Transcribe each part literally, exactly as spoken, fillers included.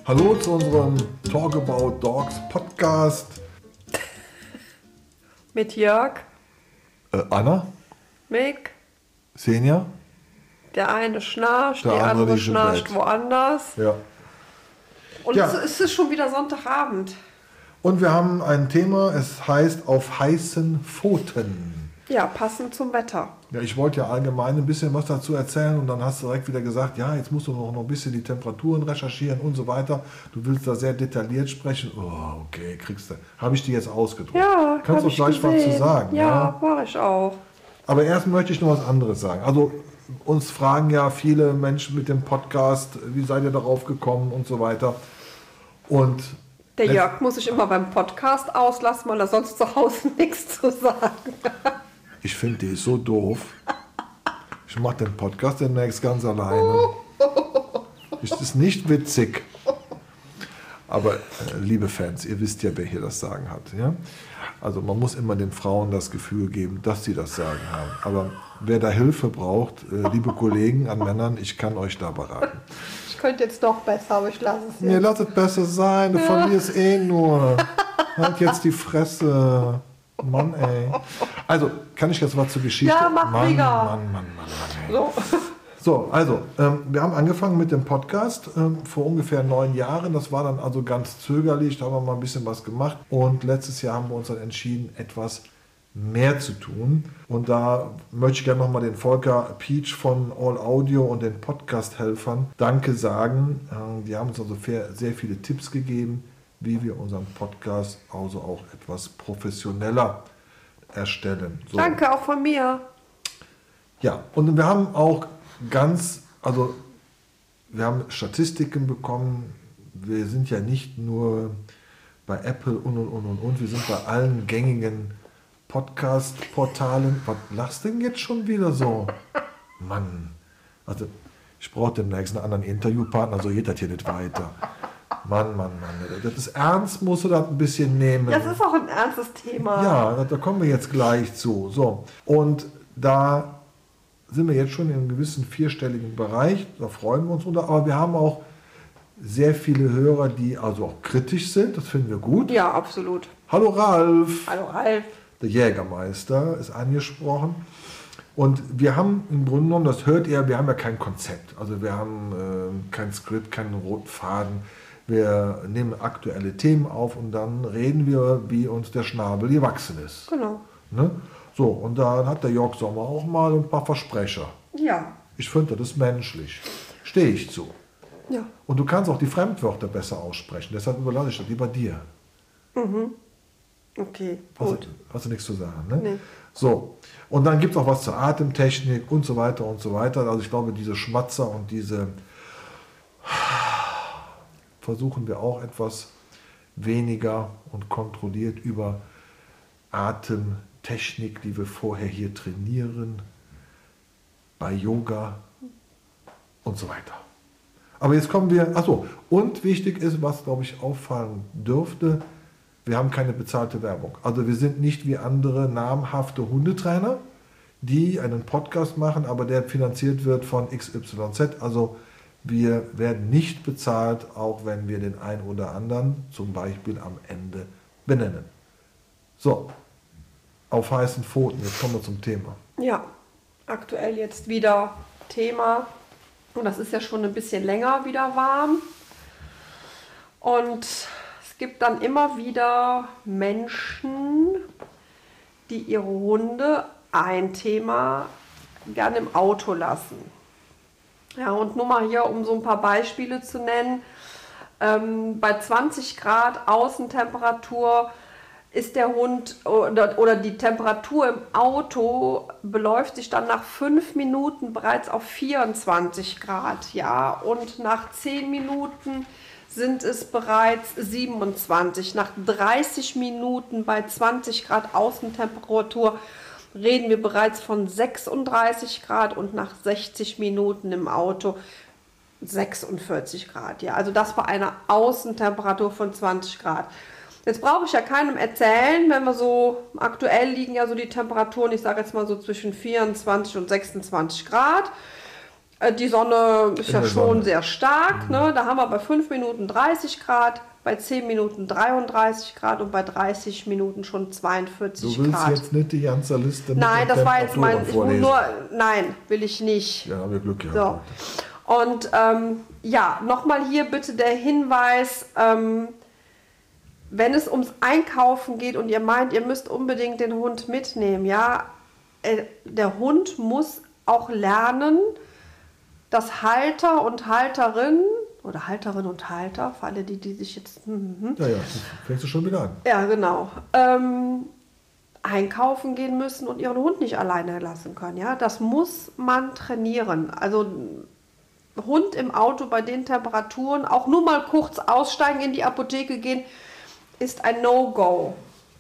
Hallo zu unserem Talk About Dogs Podcast. Mit Jörg, Äh, Anna, Mick, Senja. der eine schnarcht, Der die andere andere liegt im schnarcht Bett. woanders. Ja. Und Ja. es ist schon wieder Sonntagabend. Und wir haben ein Thema, es heißt auf heißen Pfoten. Ja, passend zum Wetter. Ja, ich wollte ja allgemein ein bisschen was dazu erzählen und dann hast du direkt wieder gesagt, ja, jetzt musst du noch, noch ein bisschen die Temperaturen recherchieren und so weiter. Du willst da sehr detailliert sprechen. Oh, okay, kriegst du. Habe ich dir jetzt ausgedruckt. Ja, Kannst du hab ich gleich was zu gesehen. sagen? Ja, mache ich auch. Aber erst möchte ich noch was anderes sagen. Also uns fragen ja viele Menschen mit dem Podcast, wie seid ihr darauf gekommen und so weiter. Und Der Jörg muss sich immer beim Podcast auslassen, weil er sonst zu Hause nichts zu sagen hat. ich finde, die ist so doof. Ich mache den Podcast demnächst ganz alleine. Es ist nicht witzig. Aber äh, liebe Fans, ihr wisst ja, wer hier das Sagen hat. Ja? Also man muss immer den Frauen das Gefühl geben, dass sie das Sagen haben. Aber wer da Hilfe braucht, äh, liebe Kollegen an Männern, ich kann euch da beraten. Ich könnte jetzt noch besser, aber ich lasse es Mir jetzt. lass es besser sein, du verlierst eh nur. Halt jetzt die Fresse. Mann, ey. Also, kann ich jetzt was zur Geschichte? Ja, mach Mann, Mega. Mann, Mann, Mann, Mann, ey. So. So, also, ähm, wir haben angefangen mit dem Podcast ähm, vor ungefähr neun Jahren. Das war dann also ganz zögerlich, da haben wir mal ein bisschen was gemacht. Und letztes Jahr haben wir uns dann entschieden, etwas mehr zu tun. Und da möchte ich gerne nochmal den Volker Pietsch von All Audio und den Podcast-Helfern Danke sagen. Ähm, die haben uns also sehr viele Tipps gegeben, wie wir unseren Podcast also auch etwas professioneller erstellen. So. Danke auch von mir. Ja, und wir haben auch ganz, also wir haben Statistiken bekommen. Wir sind ja nicht nur bei Apple und und und und und, wir sind bei allen gängigen Podcast-Portalen. Was lachst du denn jetzt schon wieder so? Mann, also ich brauche demnächst einen anderen Interviewpartner, so geht das hier nicht weiter. Mann, Mann, Mann, das ist ernst, musst du das ein bisschen nehmen. Das ist auch ein ernstes Thema. Ja, da, da kommen wir jetzt gleich zu. So, und da sind wir jetzt schon in einem gewissen vierstelligen Bereich, da freuen wir uns drunter, aber wir haben auch sehr viele Hörer, die also auch kritisch sind, das finden wir gut. Ja, absolut. Hallo Ralf, Hallo Ralf. der Jägermeister ist angesprochen. Und wir haben im Grunde genommen, das hört ihr, wir haben ja kein Konzept, also wir haben äh, kein Skript, keinen roten Faden. Wir nehmen aktuelle Themen auf und dann reden wir, wie uns der Schnabel gewachsen ist. Genau. Ne? So, und dann hat der Jörg Sommer auch mal ein paar Versprecher. Ja. Ich finde, das ist menschlich. Stehe ich zu. Ja. Und du kannst auch die Fremdwörter besser aussprechen. Deshalb überlasse ich das lieber dir. Okay, Hast gut. du, hast du nichts zu sagen, ne? Nee. So, und dann gibt es auch was zur Atemtechnik und so weiter und so weiter. Also ich glaube, diese Schmatzer und diese versuchen wir auch etwas weniger und kontrolliert über Atemtechnik, die wir vorher hier trainieren, bei Yoga und so weiter. Aber jetzt kommen wir, achso, und wichtig ist, was glaube ich auffallen dürfte, wir haben keine bezahlte Werbung. Also wir sind nicht wie andere namhafte Hundetrainer, die einen Podcast machen, aber der finanziert wird von X Y Z. Also wir werden nicht bezahlt, auch wenn wir den einen oder anderen zum Beispiel am Ende benennen. So, auf heißen Pfoten, jetzt kommen wir zum Thema. Ja, aktuell jetzt wieder Thema. Und das ist ja schon ein bisschen länger wieder warm. Und es gibt dann immer wieder Menschen, die ihre Hunde ein Thema gerne im Auto lassen. Ja, und nur mal hier, um so ein paar Beispiele zu nennen. Ähm, bei zwanzig Grad Außentemperatur ist der Hund oder, oder die Temperatur im Auto beläuft sich dann nach fünf Minuten bereits auf vierundzwanzig Grad. Ja, und nach zehn Minuten sind es bereits siebenundzwanzig. Nach dreißig Minuten bei zwanzig Grad Außentemperatur reden wir bereits von sechsunddreißig Grad und nach sechzig Minuten im Auto sechsundvierzig Grad. Ja, also das bei einer Außentemperatur von zwanzig Grad. Jetzt brauche ich ja keinem erzählen, wenn wir so, aktuell liegen ja so die Temperaturen, ich sage jetzt mal so zwischen vierundzwanzig und sechsundzwanzig Grad. Die Sonne ist In ja der schon Sonne. sehr stark. Ne? Da haben wir bei fünf Minuten dreißig Grad, bei zehn Minuten dreiunddreißig Grad und bei dreißig Minuten schon zweiundvierzig Du willst Grad. jetzt nicht die ganze Liste mit Nein, den das war jetzt mein. Temperaturen Ich will vorlesen. nur, nein, will ich nicht. Ja, haben wir Glück gehabt. So. Und ähm, ja, nochmal hier bitte der Hinweis, ähm, wenn es ums Einkaufen geht und ihr meint, ihr müsst unbedingt den Hund mitnehmen, ja, äh, der Hund muss auch lernen, dass Halter und Halterinnen oder Halterinnen und Halter, für alle die, die sich jetzt... hm, Ja, ja, fängst du schon wieder an. ja, genau. Ähm, einkaufen gehen müssen und ihren Hund nicht alleine lassen können. Ja? Das muss man trainieren. Also Hund im Auto bei den Temperaturen, auch nur mal kurz aussteigen, in die Apotheke gehen, ist ein No-Go.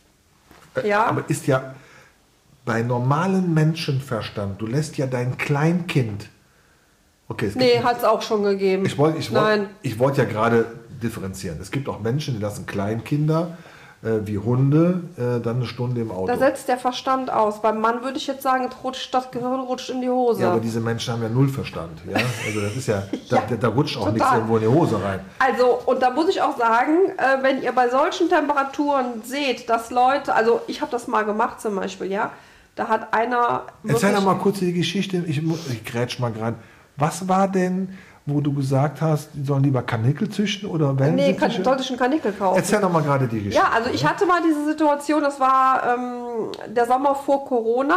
Ja? Aber ist ja bei normalem Menschenverstand, du lässt ja dein Kleinkind... Okay, es gibt Nee, hat es auch schon gegeben. Ich wollte ich wollt, Nein. ich wollt ja gerade differenzieren. Es gibt auch Menschen, die lassen Kleinkinder äh, wie Hunde äh, dann eine Stunde im Auto. Da setzt der Verstand aus. Beim Mann würde ich jetzt sagen, es rutscht, das Gehirn rutscht in die Hose. Ja, aber diese Menschen haben ja null Verstand. Ja? Also das ist ja, da, Ja, da, da rutscht auch total. nichts irgendwo in die Hose rein. Also, und da muss ich auch sagen, äh, wenn ihr bei solchen Temperaturen seht, dass Leute, also ich habe das mal gemacht zum Beispiel, ja, da hat einer... Erzähl wirklich- doch mal kurz die Geschichte. Ich, mu- ich grätsch mal gerade. Was war denn, wo du gesagt hast, die sollen lieber Kanickel züchten oder wenn Nee, sie kann, züchten? sollte ich einen Kanickel kaufen. Erzähl doch mal gerade die Geschichte. Ja, also ich hatte mal diese Situation, das war ähm, der Sommer vor Corona.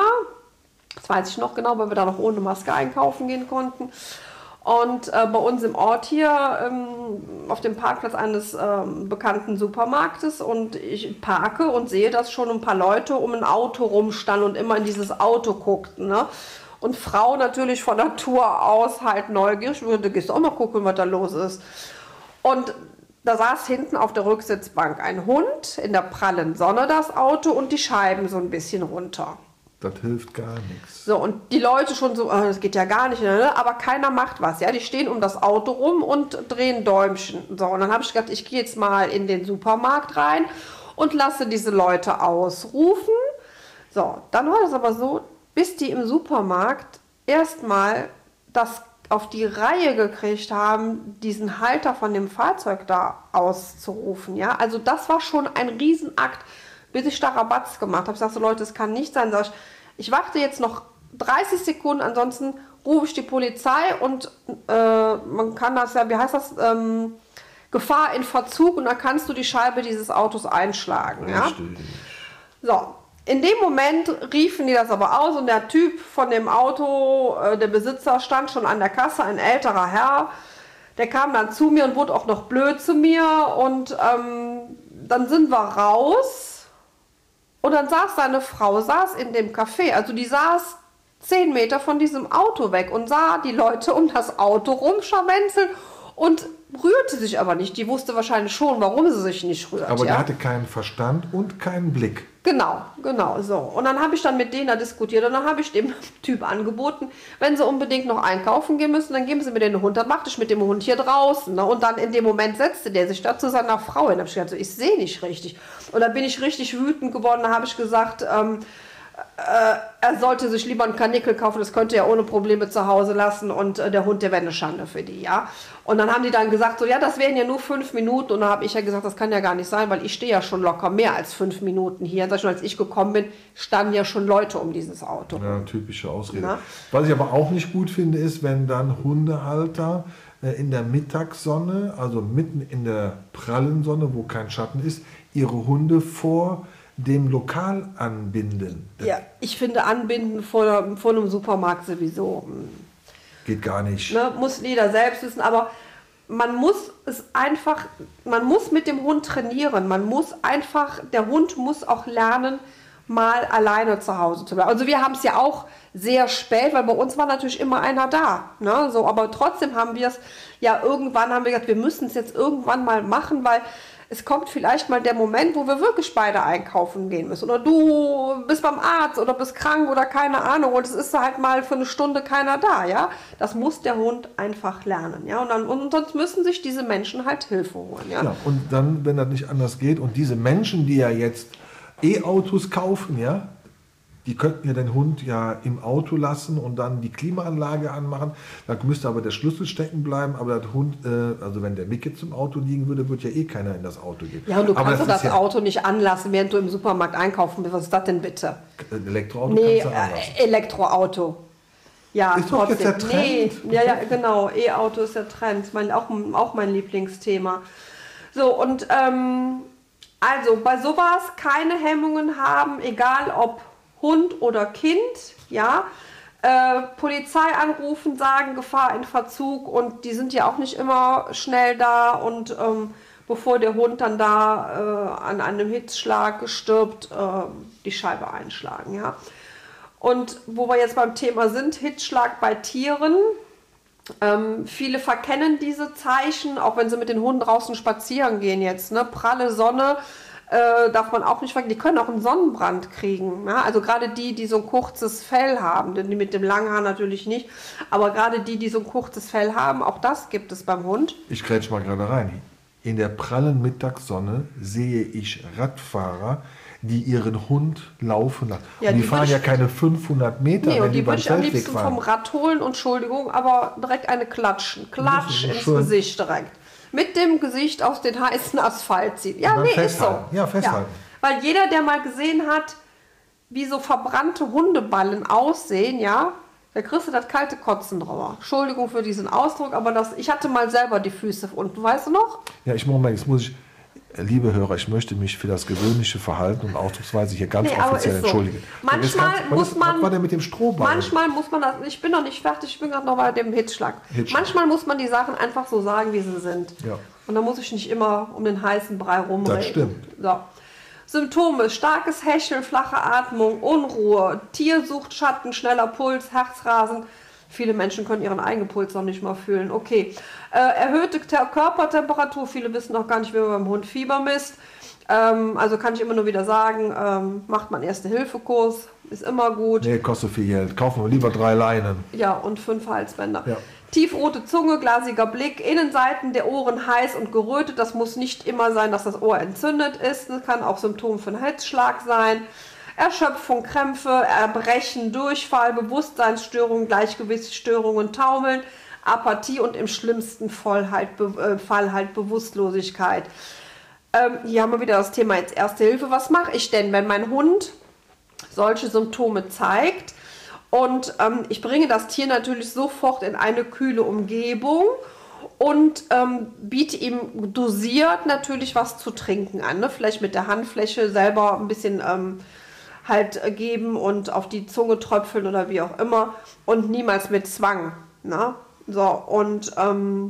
Das weiß ich noch genau, weil wir da noch ohne Maske einkaufen gehen konnten. Und äh, bei uns im Ort hier ähm, auf dem Parkplatz eines ähm, bekannten Supermarktes und ich parke und sehe, dass schon ein paar Leute um ein Auto rumstanden und immer in dieses Auto guckten. Ne? Und Frau natürlich von Natur aus halt neugierig, du gehst auch mal gucken, was da los ist. Und da saß hinten auf der Rücksitzbank ein Hund, in der prallen Sonne das Auto und die Scheiben so ein bisschen runter. Das hilft gar nichts. So, und die Leute schon so, äh, das geht ja gar nicht, ne? Aber keiner macht was, ja. Die stehen um das Auto rum und drehen Däumchen. So, und dann habe ich gedacht, ich gehe jetzt mal in den Supermarkt rein und lasse diese Leute ausrufen. So, dann war das aber so, bis die im Supermarkt erstmal das auf die Reihe gekriegt haben, diesen Halter von dem Fahrzeug da auszurufen. Ja? Also das war schon ein Riesenakt, bis ich da Rabatz gemacht habe. Ich sage so, Leute, das kann nicht sein. Sag ich, ich warte jetzt noch dreißig Sekunden, ansonsten rufe ich die Polizei und äh, man kann das ja, wie heißt das, ähm, Gefahr in Verzug und dann kannst du die Scheibe dieses Autos einschlagen. Ja? Richtig. So. In dem Moment riefen die das aber aus und der Typ von dem Auto, äh, der Besitzer, stand schon an der Kasse, ein älterer Herr. Der kam dann zu mir und wurde auch noch blöd zu mir und ähm, dann sind wir raus und dann saß seine Frau, saß in dem Café, also die saß zehn Meter von diesem Auto weg und sah die Leute um das Auto rumscharwenzeln und rührte sich aber nicht. Die wusste wahrscheinlich schon, warum sie sich nicht rührt. Aber ja? der hatte keinen Verstand und keinen Blick. Genau, genau, so. Und dann habe ich dann mit denen da diskutiert und dann habe ich dem Typ angeboten, wenn sie unbedingt noch einkaufen gehen müssen, dann geben sie mir den Hund, dann machte ich mit dem Hund hier draußen. Ne? Und dann in dem Moment setzte der sich da zu seiner Frau hin. Da habe ich gedacht, so, ich sehe nicht richtig. Und da bin ich richtig wütend geworden, da habe ich gesagt, ähm, äh, er sollte sich lieber einen Kanickel kaufen, das könnte er ohne Probleme zu Hause lassen und äh, der Hund, der wäre eine Schande für die, ja. Und dann haben die dann gesagt, so, ja, das wären ja nur fünf Minuten und dann habe ich ja gesagt, das kann ja gar nicht sein, weil ich stehe ja schon locker mehr als fünf Minuten hier. Und schon als ich gekommen bin, standen ja schon Leute um dieses Auto. Ja, typische Ausrede. Na? Was ich aber auch nicht gut finde, ist, wenn dann Hundehalter äh, in der Mittagssonne, also mitten in der prallen Sonne, wo kein Schatten ist, ihre Hunde vor dem Lokal anbinden. Das Ja, ich finde Anbinden vor, vor einem Supermarkt sowieso. hm, geht gar nicht. Ne, muss jeder selbst wissen, aber man muss es einfach, man muss mit dem Hund trainieren. Man muss einfach, der Hund muss auch lernen, mal alleine zu Hause zu bleiben. Also wir haben es ja auch sehr spät, weil bei uns war natürlich immer einer da. Ne? So, aber trotzdem haben wir es ja irgendwann, haben wir gesagt, wir müssen es jetzt irgendwann mal machen, weil es kommt vielleicht mal der Moment, wo wir wirklich beide einkaufen gehen müssen. Oder du bist beim Arzt oder bist krank oder keine Ahnung. Und es ist halt mal für eine Stunde keiner da, ja. Das muss der Hund einfach lernen, ja. Und, dann, und sonst müssen sich diese Menschen halt Hilfe holen, ja. Ja, und dann, wenn das nicht anders geht, und diese Menschen, die ja jetzt E-Autos kaufen, ja, die könnten ja den Hund ja im Auto lassen und dann die Klimaanlage anmachen. Da müsste aber der Schlüssel stecken bleiben. Aber der Hund, äh, also wenn der Mick jetzt im Auto liegen würde, würde ja eh keiner in das Auto gehen. Ja, und du aber kannst doch das ja Auto nicht anlassen, während du im Supermarkt einkaufen bist. Was ist das denn bitte? Ein Elektroauto Nee, kannst du anlassen. äh, Elektroauto. Ja, Ist doch jetzt der Trend. Nee, ja, ja, genau. E-Auto ist der Trend. Mein, auch, auch mein Lieblingsthema. So, und ähm, also bei sowas keine Hemmungen haben, egal ob Hund oder Kind, ja. Äh, Polizei anrufen, sagen Gefahr in Verzug und die sind ja auch nicht immer schnell da und ähm, bevor der Hund dann da äh, an einem Hitzschlag stirbt, äh, die Scheibe einschlagen, ja. Und wo wir jetzt beim Thema sind, Hitzschlag bei Tieren. Ähm, viele verkennen diese Zeichen, auch wenn sie mit den Hunden draußen spazieren gehen jetzt. Ne? Pralle Sonne äh, darf man auch nicht vergessen. Die können auch einen Sonnenbrand kriegen. Ja? Also gerade die, die so ein kurzes Fell haben, denn die mit dem langen Haar natürlich nicht. Aber gerade die, die so ein kurzes Fell haben, auch das gibt es beim Hund. Ich grätsch mal gerade rein. In der prallen Mittagssonne sehe ich Radfahrer, die ihren Hund laufen lassen. Ja, und die, die fahren würde ja ich- keine fünfhundert Meter, Nee, wenn und die, die beim würde ich am Feldweg liebsten fahren. vom Rad holen, und Entschuldigung, aber direkt eine klatschen. Klatsch Das ist ins schön. Gesicht direkt. Mit dem Gesicht aus den heißen Asphalt ziehen. Ja, Und dann nee, ist so. festhalten. Ja, festhalten. Weil jeder, der mal gesehen hat, wie so verbrannte Hundeballen aussehen, ja, da kriegst du das kalte Kotzen drüber. Entschuldigung für diesen Ausdruck, aber das, ich hatte mal selber die Füße unten, weißt du noch? Ja, ich Moment, jetzt muss ich, liebe Hörer, ich möchte mich für das gewöhnliche Verhalten und Ausdrucksweise hier ganz Nee, aber offiziell ist so. entschuldigen. Manchmal Jetzt kannst- muss was ist- man- Was war denn mit dem Strohballen? Manchmal muss man das, ich bin noch nicht fertig, ich bin gerade noch bei dem Hitzschlag. Hitzschlag. Manchmal muss man die Sachen einfach so sagen, wie sie sind. Ja. Und da muss ich nicht immer um den heißen Brei rumreden. Das stimmt. So. Symptome: starkes Hecheln, flache Atmung, Unruhe, Tiersucht, Schatten, schneller Puls, Herzrasen. Viele Menschen können ihren eigenen Puls noch nicht mal fühlen. Okay. Äh, erhöhte Te- Körpertemperatur. Viele wissen noch gar nicht, wie man beim Hund Fieber misst. Ähm, also kann ich immer nur wieder sagen, ähm, macht man Erste-Hilfe-Kurs. Ist immer gut. Nee, kostet viel Geld. Kaufen wir lieber drei Leinen. Ja, und fünf Halsbänder. Ja. Tiefrote Zunge, glasiger Blick, Innenseiten der Ohren heiß und gerötet. Das muss nicht immer sein, dass das Ohr entzündet ist. Das kann auch Symptom für einen Hitzschlag sein. Erschöpfung, Krämpfe, Erbrechen, Durchfall, Bewusstseinsstörungen, Gleichgewichtsstörungen, Taumeln, Apathie und im schlimmsten Fall halt, Be- äh, Fall halt Bewusstlosigkeit. Ähm, hier haben wir wieder das Thema jetzt Erste Hilfe. Was mache ich denn, wenn mein Hund solche Symptome zeigt? Und ähm, ich bringe das Tier natürlich sofort in eine kühle Umgebung und ähm, biete ihm dosiert natürlich was zu trinken an. Ne? Vielleicht mit der Handfläche selber ein bisschen ähm, halt äh, geben und auf die Zunge tröpfeln oder wie auch immer. Und niemals mit Zwang. Ne? So, und ähm,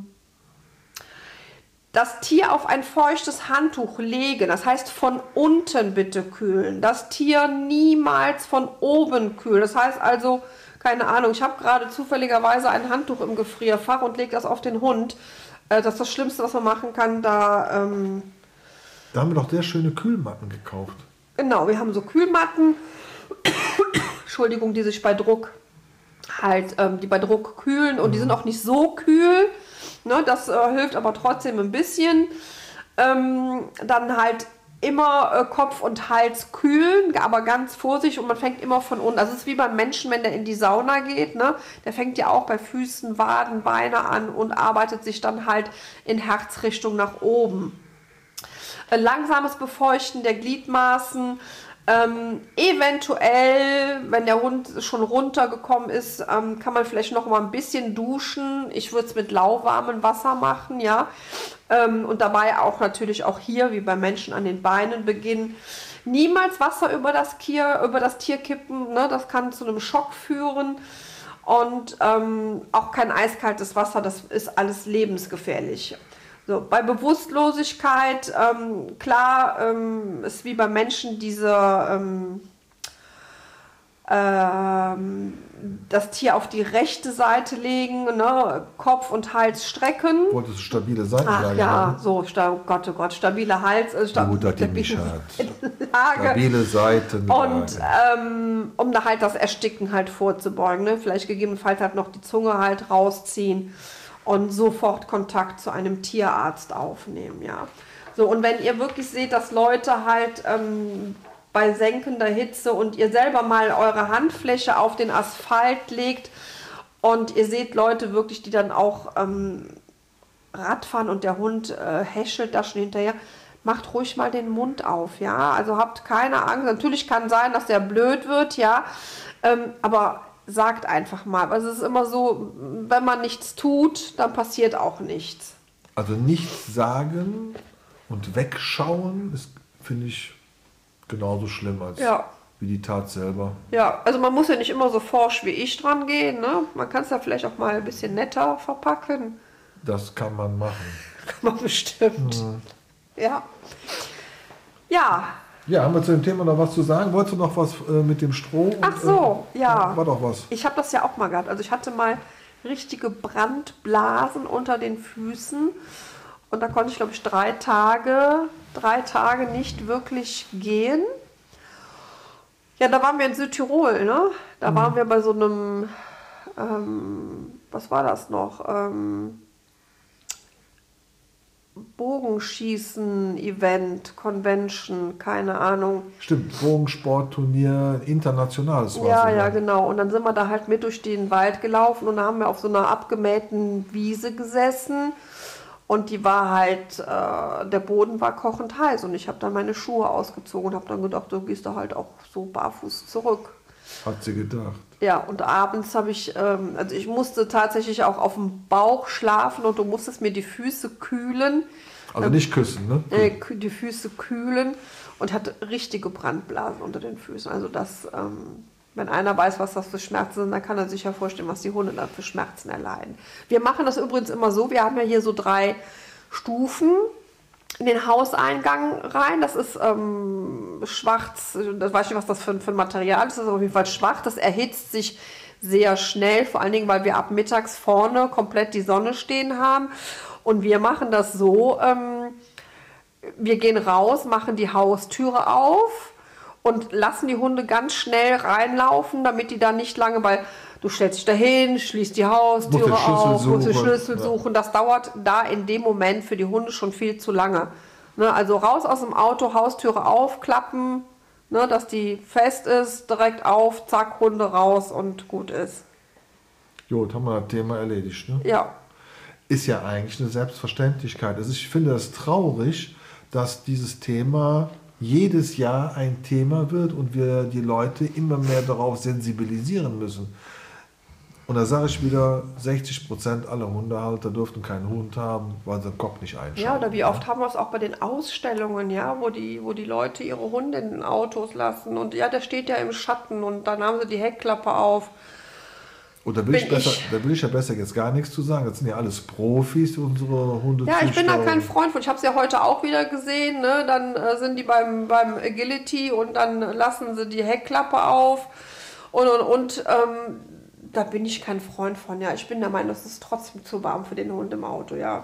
das Tier auf ein feuchtes Handtuch legen, das heißt von unten bitte kühlen. Das Tier niemals von oben kühlen. Das heißt also, keine Ahnung, ich habe gerade zufälligerweise ein Handtuch im Gefrierfach und lege das auf den Hund. Äh, das ist das Schlimmste, was man machen kann. Da, ähm, Da haben wir doch sehr schöne Kühlmatten gekauft. genau, wir haben so Kühlmatten, Entschuldigung, die sich bei Druck halt, ähm, die bei Druck kühlen und die sind auch nicht so kühl. Ne, das äh, hilft aber trotzdem ein bisschen. Ähm, dann halt immer äh, Kopf und Hals kühlen, aber ganz vorsichtig und man fängt immer von unten. Also es ist wie beim Menschen, wenn der in die Sauna geht, ne? Der fängt ja auch bei Füßen, Waden, Beine an und arbeitet sich dann halt in Herzrichtung nach oben. Äh, langsames Befeuchten der Gliedmaßen. Ähm, eventuell, wenn der Hund schon runtergekommen ist, ähm, kann man vielleicht noch mal ein bisschen duschen. Ich würde es mit lauwarmem Wasser machen, ja. Ähm, und dabei auch natürlich auch hier, wie beim Menschen, an den Beinen beginnen. Niemals Wasser über das Tier, über das Tier kippen, ne? Das kann zu einem Schock führen. Und ähm, auch kein eiskaltes Wasser, das ist alles lebensgefährlich. So, bei Bewusstlosigkeit, ähm, klar, ähm, ist wie beim Menschen diese, ähm, ähm, das Tier auf die rechte Seite legen, ne? Kopf und Hals strecken. Wolltest du stabile Ach Seitenlage ja, haben? so, sta- oh Gott, oh Gott, stabile Hals, äh, sta Gut, dass die mich stabile hat. Seitenlage. Stabile Seitenlage. Und ähm, um da halt das Ersticken halt vorzubeugen, ne? Vielleicht gegebenenfalls halt noch die Zunge halt rausziehen und sofort Kontakt zu einem Tierarzt aufnehmen, ja. So, und wenn ihr wirklich seht, dass Leute halt ähm, bei senkender Hitze und ihr selber mal eure Handfläche auf den Asphalt legt und ihr seht Leute wirklich, die dann auch ähm, Radfahren und der Hund äh, häschelt da schon hinterher, macht ruhig mal den Mund auf, ja, also habt keine Angst. Natürlich kann sein, dass der blöd wird, ja, ähm, aber sagt einfach mal, also es ist immer so, wenn man nichts tut, dann passiert auch nichts. Also nichts sagen und wegschauen ist, finde ich, genauso schlimm als Ja. wie die Tat selber. Ja, also man muss ja nicht immer so forsch wie ich dran gehen, ne? Man kann es ja vielleicht auch mal ein bisschen netter verpacken. Das kann man machen. Kann man bestimmt. Mhm. Ja. Ja. Ja, haben wir zu dem Thema noch was zu sagen? Wolltest du noch was äh, mit dem Stroh? Und, Ach so, äh, ja. War doch was. Ich habe das ja auch mal gehabt. Also ich hatte mal richtige Brandblasen unter den Füßen. Und da konnte ich, glaube ich, drei Tage, drei Tage nicht wirklich gehen. Ja, da waren wir in Südtirol, ne? Da mhm. waren wir bei so einem, ähm, was war das noch? Ähm, Bogenschießen-Event, Convention, keine Ahnung. Stimmt, Bogensportturnier, internationales war Ja, es. ja, genau. Und dann sind wir da halt mit durch den Wald gelaufen und da haben wir auf so einer abgemähten Wiese gesessen. Und die war halt, äh, der Boden war kochend heiß und ich habe dann meine Schuhe ausgezogen und habe dann gedacht, du gehst da halt auch so barfuß zurück. Hat sie gedacht. Ja, und abends habe ich, ähm, also ich musste tatsächlich auch auf dem Bauch schlafen und du musstest mir die Füße kühlen. Also nicht küssen, ne? Äh, die Füße kühlen und hatte richtige Brandblasen unter den Füßen. Also das, ähm, wenn einer weiß, was das für Schmerzen sind, dann kann er sich ja vorstellen, was die Hunde dann für Schmerzen erleiden. Wir machen das übrigens immer so, wir haben ja hier so drei Stufen in den Hauseingang rein. Das ist ähm, schwarz, das weiß ich nicht, was das für, für ein Material ist, das ist auf jeden Fall schwach. Das erhitzt sich sehr schnell, vor allen Dingen, weil wir ab mittags vorne komplett die Sonne stehen haben. Und wir machen das so, ähm, wir gehen raus, machen die Haustüre auf und lassen die Hunde ganz schnell reinlaufen, damit die da nicht lange, weil du stellst dich dahin, schließt die Haustüre auf, musst den Schlüssel suchen. Das dauert da in dem Moment für die Hunde schon viel zu lange. Ne, also raus aus dem Auto, Haustüre aufklappen, ne, dass die fest ist, direkt auf, zack, Hunde raus und gut ist. Jo, haben wir das Thema erledigt, ne? Ja. Ist ja eigentlich eine Selbstverständlichkeit. Also ich finde es traurig, dass dieses Thema jedes Jahr ein Thema wird und wir die Leute immer mehr darauf sensibilisieren müssen. Und da sage ich wieder, sechzig Prozent aller Hundehalter dürften keinen Hund haben, weil sie den Kopf nicht einschalten. Ja, oder wie oft haben wir es auch bei den Ausstellungen, ja, wo die, wo die Leute ihre Hunde in den Autos lassen und ja, der steht ja im Schatten und dann haben sie die Heckklappe auf. Und da will, ich besser, ich, da will ich ja besser jetzt gar nichts zu sagen. Das sind ja alles Profis, unsere Hunde. Ja, ich bin da kein Freund von. Ich habe es ja heute auch wieder gesehen. Ne? Dann äh, sind die beim, beim Agility und dann lassen sie die Heckklappe auf. Und, und, und ähm, da bin ich kein Freund von. Ja, ich bin der Meinung, das ist trotzdem zu warm für den Hund im Auto, ja.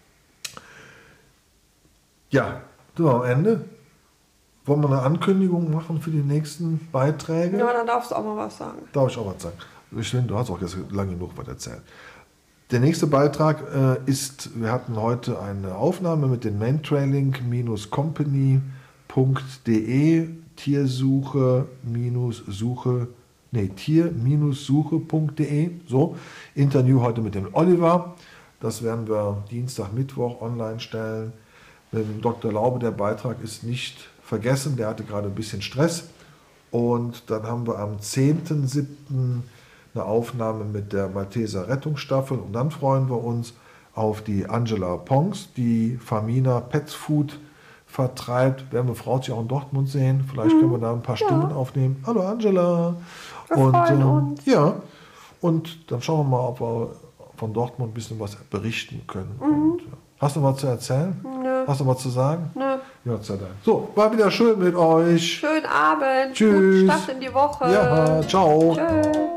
Ja, du am Ende. Wollen wir eine Ankündigung machen für die nächsten Beiträge? Ja, dann darfst du auch mal was sagen. Darf ich auch was sagen? Ich finde, du hast auch jetzt lange genug was erzählt. Der nächste Beitrag äh, ist, wir hatten heute eine Aufnahme mit den mantrailing company punkt de Tiersuche Suche, nee, Tier-Suche punkt de, so, Interview heute mit dem Oliver. Das werden wir Dienstag, Mittwoch online stellen. Mit dem Doktor Laube, der Beitrag ist nicht vergessen, der hatte gerade ein bisschen Stress. Und dann haben wir am zehnten siebten eine Aufnahme mit der Malteser Rettungsstaffel und dann freuen wir uns auf die Angela Pongs, die Famina Pets Food vertreibt. Werden wir Frau auch in Dortmund sehen, vielleicht hm, können wir da ein paar ja. Stimmen aufnehmen. Hallo Angela. Wir und freuen ähm, uns. Ja, und dann schauen wir mal, ob wir von Dortmund ein bisschen was berichten können. Mhm. Und, ja. Hast du was zu erzählen? Nö. Hast du was zu sagen? Nö. Ja, sei Dank. So, war wieder schön mit euch. Schönen Abend. Tschüss. Guten Start in die Woche. Ja, ciao. Tschüss.